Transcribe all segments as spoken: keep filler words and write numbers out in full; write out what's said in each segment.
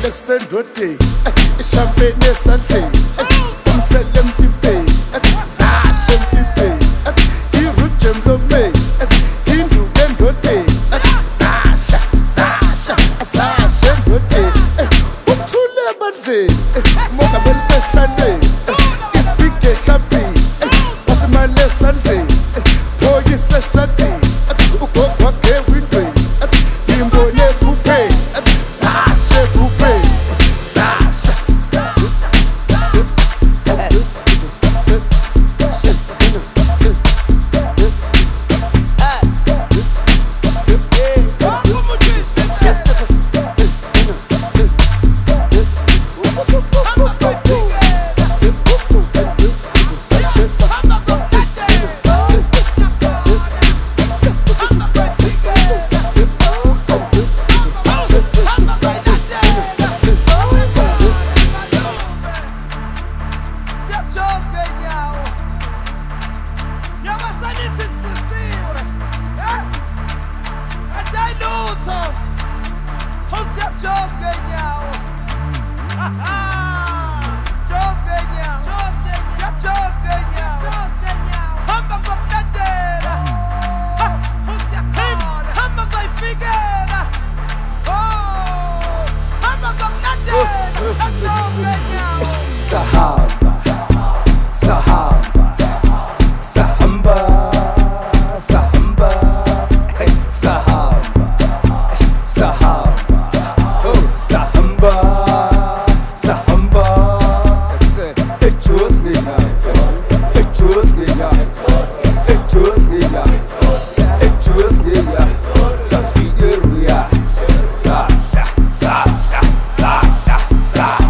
Rolex endodeni ishampeni esandleni umthele emtipeni zashe emtipeni irujem lomei induke endodeni zasha zasha zashe endodeni umthule ebandleni umongameli sehlaleni isipige eklabhini phathi imali esandleni phoyisa esitradini ugogo wakhe ewindweni ngimbone ephupheni zashe ephupheni zasha Sahamba, Sahamba, Sahamba, Sahamba, hey, Sahamba, Sahamba, oh, Sahamba, Sahamba. It chose me now, it chose me now, it chose me now, it chose me now. Safigueira, sa, sa, sa, sa, sa, sa.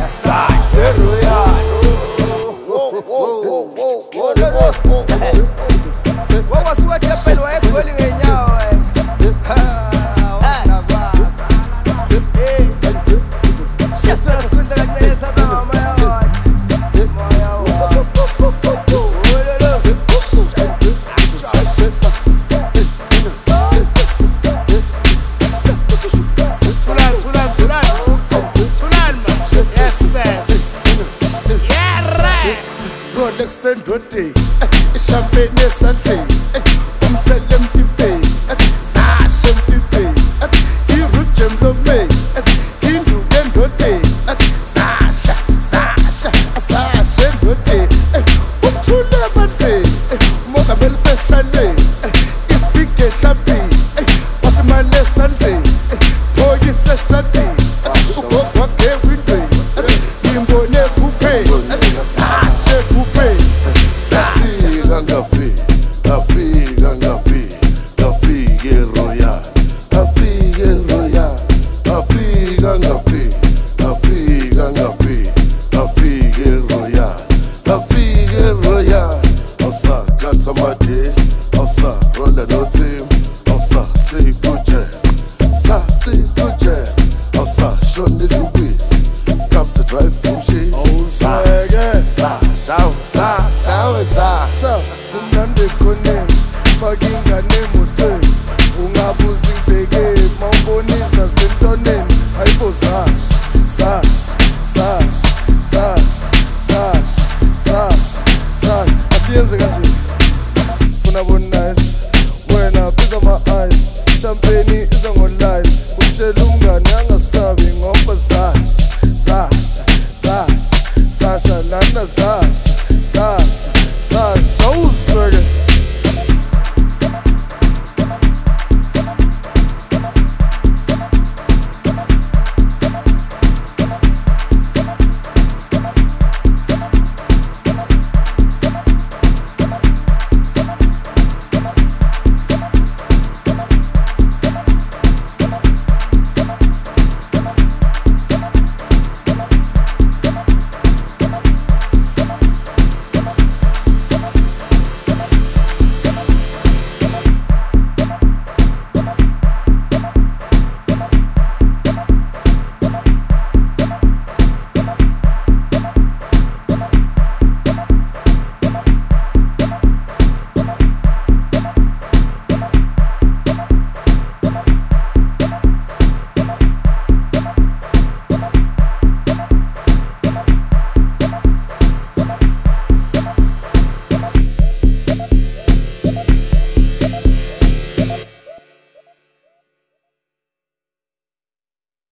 Rolex endodeni ishampeni esandleni umthele emtipeni zashe emtipeni irujem lomei induke endodeni zasha zasha zashe endodeni umthule ebandleni umongameli sehlaleni isipige eklabhini phathi imali esandleni phoyisa esitradini ugogo wakhe ewindweni ngimbone ephupheni zashe ephupheni Ngafika, ngafika, ngafika, ngafika eRoyal, ngafika eRoyal, ngafika, ngafika, ngafika, ngafika, ngafika eRoyal, ngafika eRoyal. Awusakhatha amade, awusaronda nothim, awusasikujet, sasikujet, awusashonela ubisi, kapse drive kumshi, awusake, zashaw, zashaw, zashaw. Kumnandi koneni faka ingane emotweni ungabuza ngibheke mawubonisa sentoneni hayibo zasha zasha zasha zasha zasha zasha zasha asiyenze kanje funa bon nice wena biza my eyes champagne iza ngo live utshela umngane angas